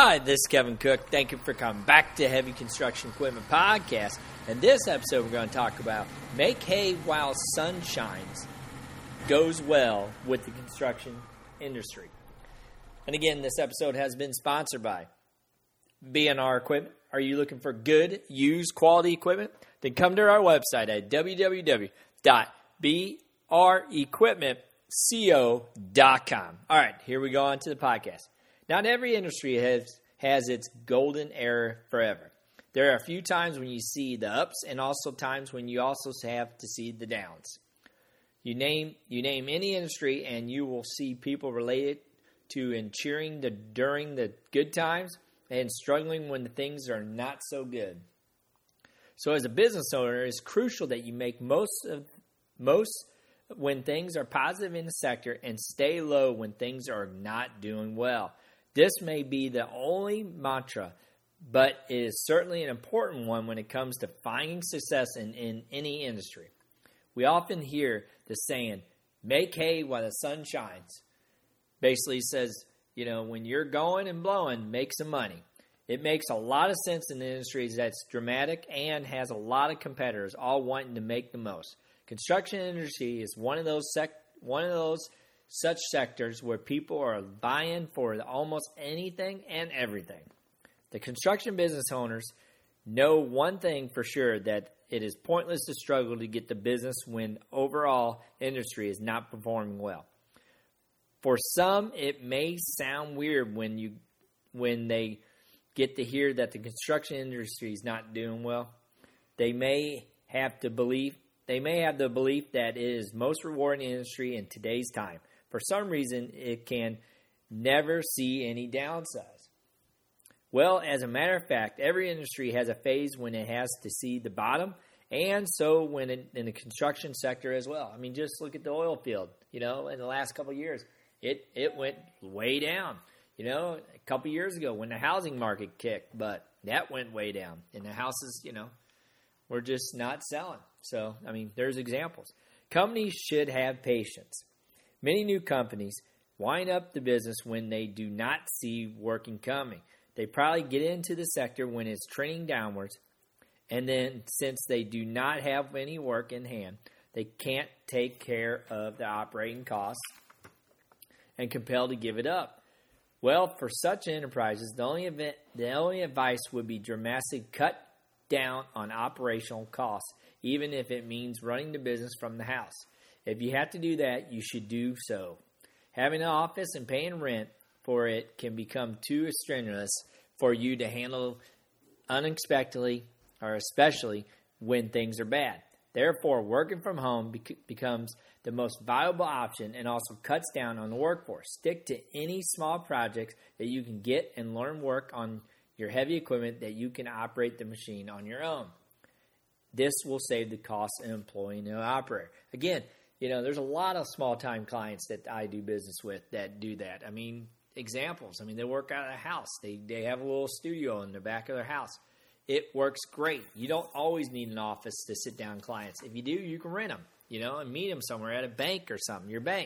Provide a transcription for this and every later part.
Hi, this is Kevin Cook. Thank you for coming back to Heavy Construction Equipment Podcast. In this episode, we're going to talk about make hay while sun shines goes well with the construction industry. And again, this episode has been sponsored by B&R Equipment. Are you looking for good, used, quality equipment? Then come to our website at www.brequipmentco.com. All right, here we go on to the podcast. Not every industry has its golden era forever. There are a few times when you see the ups and also times when you also have to see the downs. You name any industry and you will see people related to and cheering during the good times and struggling when the things are not so good. So as a business owner, it's crucial that you make most when things are positive in the sector and stay low when things are not doing well. This may be the only mantra, but it is certainly an important one when it comes to finding success in any industry. We often hear the saying, make hay while the sun shines. Basically says, when you're going and blowing, make some money. It makes a lot of sense in the industries that's dramatic and has a lot of competitors all wanting to make the most. Construction industry is one of those such sectors where people are buying for almost anything and everything. The construction business owners know one thing for sure, that it is pointless to struggle to get the business when overall industry is not performing well. For some, it may sound weird when they get to hear that the construction industry is not doing well. They may have the belief that it is most rewarding industry in today's time. For some reason, it can never see any downsides. Well, as a matter of fact, every industry has a phase when it has to see the bottom, and so when in the construction sector as well. I mean, just look at the oil field. In the last couple of years, it went way down. A couple of years ago when the housing market kicked, but that went way down. And the houses, were just not selling. So, there's examples. Companies should have patience. Many new companies wind up the business when they do not see working coming. They probably get into the sector when it's trending downwards, and then since they do not have any work in hand, they can't take care of the operating costs and compelled to give it up. Well, for such enterprises, the only advice would be dramatically cut down on operational costs, even if it means running the business from the house. If you have to do that, you should do so. Having an office and paying rent for it can become too strenuous for you to handle unexpectedly, or especially when things are bad. Therefore, working from home becomes the most viable option and also cuts down on the workforce. Stick to any small projects that you can get and learn work on your heavy equipment that you can operate the machine on your own. This will save the cost of employing an operator. Again, there's a lot of small-time clients that I do business with that do that. Examples. They work out of the house. They have a little studio in the back of their house. It works great. You don't always need an office to sit down clients. If you do, you can rent them, and meet them somewhere at a bank or something, your bank.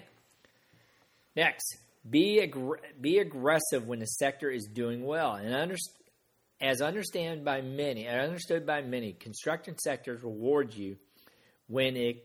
Next, be aggressive when the sector is doing well. And as understood by many, construction sectors reward you when it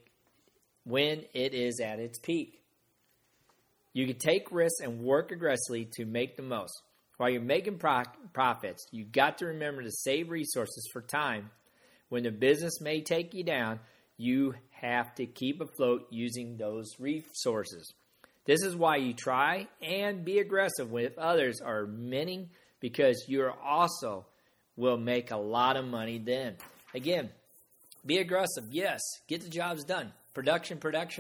is at its peak. You can take risks and work aggressively to make the most. While you're making profits, you've got to remember to save resources for time. When the business may take you down, you have to keep afloat using those resources. This is why you try and be aggressive with others are many, because you also will make a lot of money then. Again, be aggressive, yes. Get the jobs done. Production.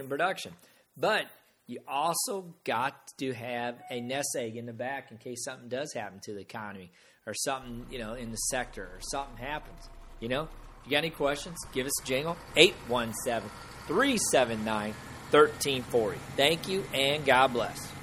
But you also got to have a nest egg in the back in case something does happen to the economy or something, in the sector or something happens. If you got any questions, give us a jingle, 817-379-1340. Thank you, and God bless.